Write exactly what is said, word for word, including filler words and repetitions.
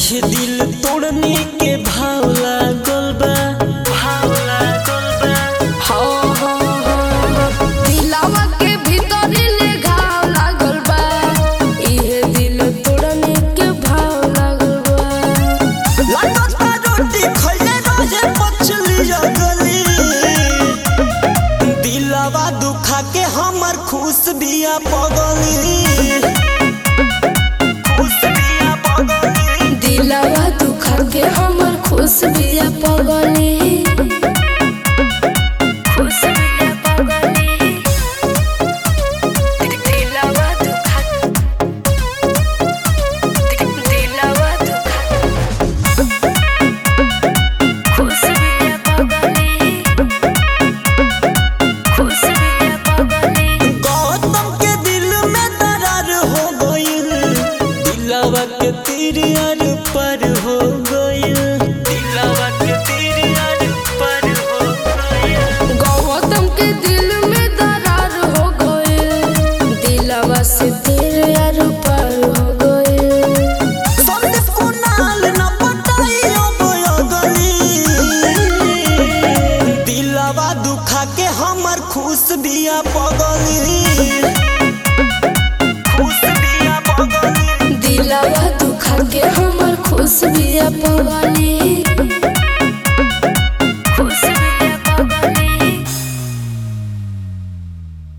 इहे दिल तोड़ने के भाव लागल बा, भाव लागल बा। हाँ हाँ हाँ दिलावा के भीतर ले घाव लागल बा, इहे दिल तोड़ने के भाव लागल बा। लगता रोटी खइले रोजे पचली गली, दिलवा दुखा के हमर खुश बिया पगली, खुश बिया पगली। दिलावा दुखा के हमर खुश बिया पगली, खुश बिया पगली। दिलावा दुखा, दिलावा दुखा, खुश बिया पगली, खुश बिया पगली। गौतम के दिल में दरार हो गइल, दिलवा के तीर यार पर हो गइल, दिलवा के तीर यार पर हो गइल। गौतम के दिल में दरार हो गए, दिलवा से तेरे यार पार हो गए। संदेश को नाल न पटाइयो बयगली, दिलवा दुखा के हमर खुश बिया पगली, खुश बिया पगली। दिलवा दुखा के हमर खुश बिया पगली।